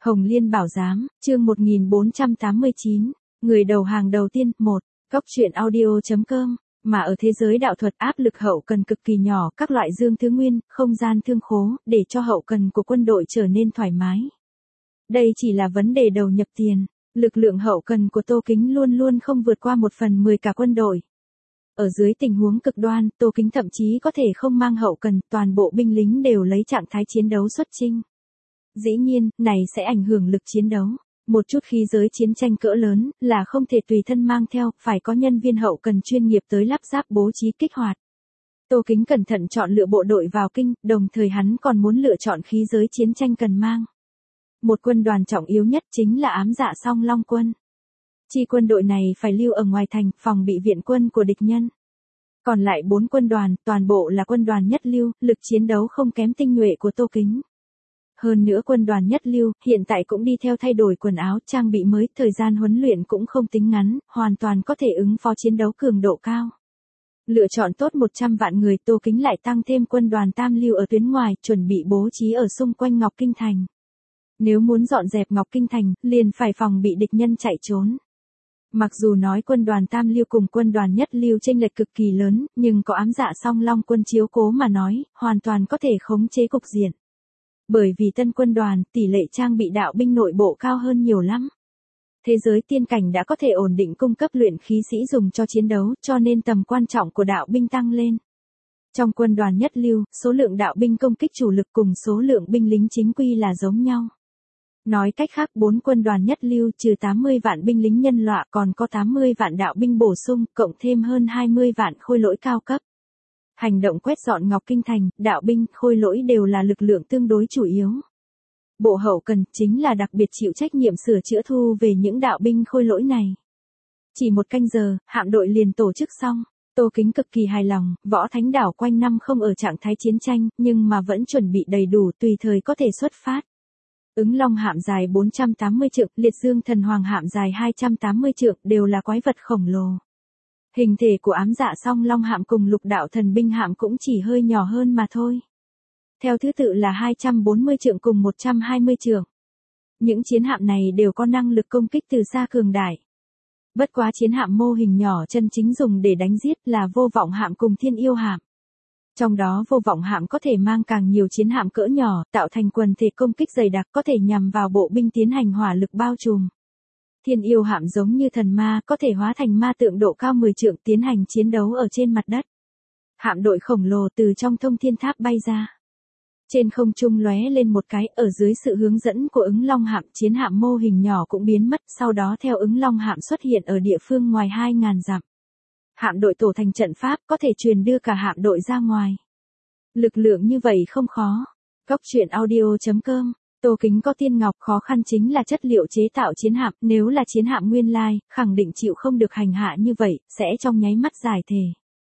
Hồng Liên Bảo Giám, chương 1489, người đầu hàng đầu tiên, 1, Góc truyện audio.com, mà ở thế giới đạo thuật áp lực hậu cần cực kỳ nhỏ, các loại dương thứ nguyên, không gian thương khố, để cho hậu cần của quân đội trở nên thoải mái. Đây chỉ là vấn đề đầu nhập tiền, lực lượng hậu cần của Tô Kính luôn luôn không vượt qua 1/10 cả quân đội. Ở dưới tình huống cực đoan, Tô Kính thậm chí có thể không mang hậu cần, toàn bộ binh lính đều lấy trạng thái chiến đấu xuất chinh. Dĩ nhiên, này sẽ ảnh hưởng lực chiến đấu. Một chút khí giới chiến tranh cỡ lớn, là không thể tùy thân mang theo, phải có nhân viên hậu cần chuyên nghiệp tới lắp ráp bố trí kích hoạt. Tô Kính cẩn thận chọn lựa bộ đội vào kinh, đồng thời hắn còn muốn lựa chọn khí giới chiến tranh cần mang. Một quân đoàn trọng yếu nhất chính là ám dạ song long quân. Chi quân đội này phải lưu ở ngoài thành, phòng bị viện quân của địch nhân. Còn lại 4 quân đoàn, toàn bộ là quân đoàn nhất lưu, lực chiến đấu không kém tinh nhuệ của Tô Kính. Hơn nữa quân đoàn nhất lưu, hiện tại cũng đi theo thay đổi quần áo, trang bị mới, thời gian huấn luyện cũng không tính ngắn, hoàn toàn có thể ứng phó chiến đấu cường độ cao. Lựa chọn tốt 100 vạn người, Tô Kính lại tăng thêm quân đoàn tam lưu ở tuyến ngoài, chuẩn bị bố trí ở xung quanh Ngọc Kinh Thành. Nếu muốn dọn dẹp Ngọc Kinh Thành, liền phải phòng bị địch nhân chạy trốn. Mặc dù nói quân đoàn tam lưu cùng quân đoàn nhất lưu chênh lệch cực kỳ lớn, nhưng có ám dạ song long quân chiếu cố mà nói, hoàn toàn có thể khống chế cục diện. Bởi vì tân quân đoàn, tỷ lệ trang bị đạo binh nội bộ cao hơn nhiều lắm. Thế giới tiên cảnh đã có thể ổn định cung cấp luyện khí sĩ dùng cho chiến đấu, cho nên tầm quan trọng của đạo binh tăng lên. Trong quân đoàn nhất lưu, số lượng đạo binh công kích chủ lực cùng số lượng binh lính chính quy là giống nhau. Nói cách khác 4 quân đoàn nhất lưu trừ 80 vạn binh lính nhân loại còn có 80 vạn đạo binh bổ sung, cộng thêm hơn 20 vạn khôi lỗi cao cấp. Hành động quét dọn Ngọc Kinh Thành, đạo binh, khôi lỗi đều là lực lượng tương đối chủ yếu. Bộ hậu cần chính là đặc biệt chịu trách nhiệm sửa chữa thu về những đạo binh khôi lỗi này. Chỉ 1 canh giờ, hạm đội liền tổ chức xong. Tô Kính cực kỳ hài lòng, Võ Thánh Đảo quanh năm không ở trạng thái chiến tranh, nhưng mà vẫn chuẩn bị đầy đủ tùy thời có thể xuất phát. Ứng Long hạm dài 480 trượng, Liệt Dương Thần Hoàng hạm dài 280 trượng đều là quái vật khổng lồ. Hình thể của ám dạ song long hạm cùng Lục Đạo Thần Binh hạm cũng chỉ hơi nhỏ hơn mà thôi. Theo thứ tự là 240 trượng cùng 120 trượng. Những chiến hạm này đều có năng lực công kích từ xa cường đại. Bất quá chiến hạm mô hình nhỏ chân chính dùng để đánh giết là Vô Vọng hạm cùng Thiên Yêu hạm. Trong đó Vô Vọng hạm có thể mang càng nhiều chiến hạm cỡ nhỏ, tạo thành quần thể công kích dày đặc, có thể nhằm vào bộ binh tiến hành hỏa lực bao trùm. Thiên Yêu hạm giống như thần ma, có thể hóa thành ma tượng độ cao 10 trượng tiến hành chiến đấu ở trên mặt đất. Hạm đội khổng lồ từ trong thông thiên tháp bay ra. Trên không trung lóe lên một cái, ở dưới sự hướng dẫn của Ứng Long hạm, chiến hạm mô hình nhỏ cũng biến mất, sau đó theo Ứng Long hạm xuất hiện ở địa phương ngoài 2000 dặm. Hạm đội tổ thành trận pháp, có thể truyền đưa cả hạm đội ra ngoài. Lực lượng như vậy không khó. Góc truyện audio.com, Tô Kính có tiên ngọc, khó khăn chính là chất liệu chế tạo chiến hạm, nếu là chiến hạm nguyên lai, khẳng định chịu không được hành hạ như vậy, sẽ trong nháy mắt giải thể.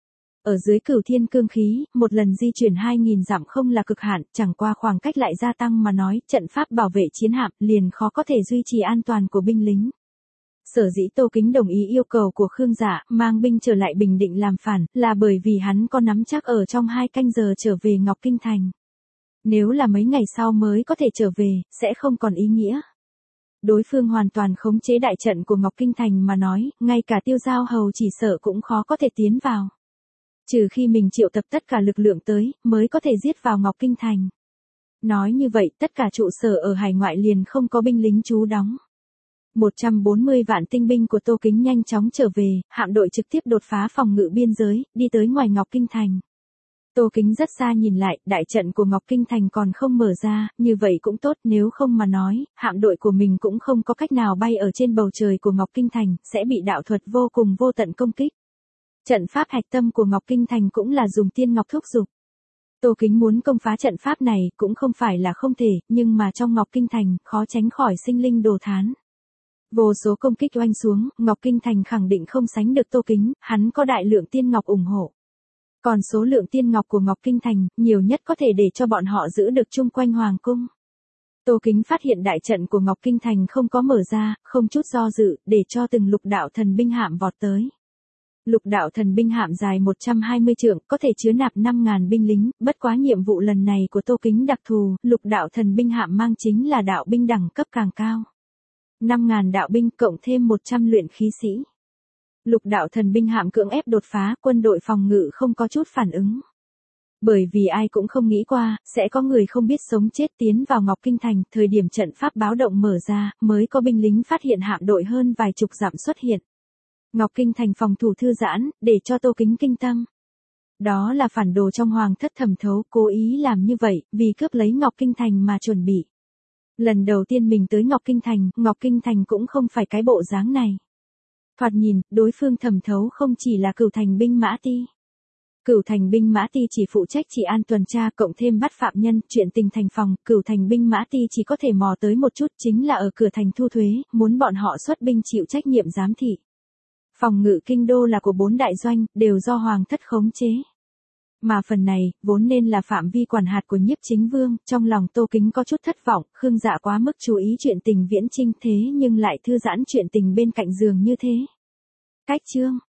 Ở dưới Cửu Thiên cương khí, một lần di chuyển 2000 dặm không là cực hạn, chẳng qua khoảng cách lại gia tăng mà nói, trận pháp bảo vệ chiến hạm liền khó có thể duy trì an toàn của binh lính. Sở dĩ Tô Kính đồng ý yêu cầu của Khương Dạ, mang binh trở lại Bình Định làm phản, là bởi vì hắn có nắm chắc ở trong 2 canh giờ trở về Ngọc Kinh Thành. Nếu là mấy ngày sau mới có thể trở về, sẽ không còn ý nghĩa. Đối phương hoàn toàn khống chế đại trận của Ngọc Kinh Thành mà nói, ngay cả Tiêu Giao Hầu chỉ sợ cũng khó có thể tiến vào. Trừ khi mình triệu tập tất cả lực lượng tới, mới có thể giết vào Ngọc Kinh Thành. Nói như vậy, tất cả trụ sở ở hải ngoại liền không có binh lính trú đóng. 140 vạn tinh binh của Tô Kính nhanh chóng trở về, hạm đội trực tiếp đột phá phòng ngự biên giới, đi tới ngoài Ngọc Kinh Thành. Tô Kính rất xa nhìn lại, đại trận của Ngọc Kinh Thành còn không mở ra, như vậy cũng tốt, nếu không mà nói, hạm đội của mình cũng không có cách nào bay ở trên bầu trời của Ngọc Kinh Thành, sẽ bị đạo thuật vô cùng vô tận công kích. Trận pháp hạch tâm của Ngọc Kinh Thành cũng là dùng tiên ngọc thúc giục. Tô Kính muốn công phá trận pháp này cũng không phải là không thể, nhưng mà trong Ngọc Kinh Thành, khó tránh khỏi sinh linh đồ thán. Vô số công kích oanh xuống, Ngọc Kinh Thành khẳng định không sánh được Tô Kính, hắn có đại lượng tiên ngọc ủng hộ. Còn số lượng tiên ngọc của Ngọc Kinh Thành, nhiều nhất có thể để cho bọn họ giữ được chung quanh Hoàng Cung. Tô Kính phát hiện đại trận của Ngọc Kinh Thành không có mở ra, không chút do dự, để cho từng Lục Đạo Thần Binh hạm vọt tới. Lục đạo thần binh hạm dài 120 trượng, có thể chứa nạp 5.000 binh lính, bất quá nhiệm vụ lần này của Tô Kính đặc thù, lục đạo thần binh hạm mang chính là đạo binh đẳng cấp càng cao. 5.000 đạo binh cộng thêm 100 luyện khí sĩ. Lục đạo thần binh hạm cưỡng ép đột phá, quân đội phòng ngự không có chút phản ứng. Bởi vì ai cũng không nghĩ qua, sẽ có người không biết sống chết tiến vào Ngọc Kinh Thành, thời điểm trận pháp báo động mở ra, mới có binh lính phát hiện hạm đội hơn vài chục dặm xuất hiện. Ngọc Kinh Thành phòng thủ thư giãn, để cho Tô Kính kinh tâm. Đó là phản đồ trong hoàng thất thẩm thấu, cố ý làm như vậy, vì cướp lấy Ngọc Kinh Thành mà chuẩn bị. Lần đầu tiên mình tới Ngọc Kinh Thành cũng không phải cái bộ dáng này. Thoạt nhìn, đối phương thẩm thấu không chỉ là Cửu Thành binh mã ti. Cửu Thành binh mã ti chỉ phụ trách trị an tuần tra cộng thêm bắt phạm nhân, chuyện tình thành phòng, Cửu Thành binh mã ti chỉ có thể mò tới một chút, chính là ở cửa thành thu thuế, muốn bọn họ xuất binh chịu trách nhiệm giám thị. Phòng ngự kinh đô là của 4 đại doanh, đều do hoàng thất khống chế. Mà phần này, vốn nên là phạm vi quản hạt của Nhiếp Chính Vương, trong lòng Tô Kính có chút thất vọng, Khương Dạ quá mức chú ý chuyện tình Viễn Chinh thế nhưng lại thư giãn chuyện tình bên cạnh giường như thế. Cách chương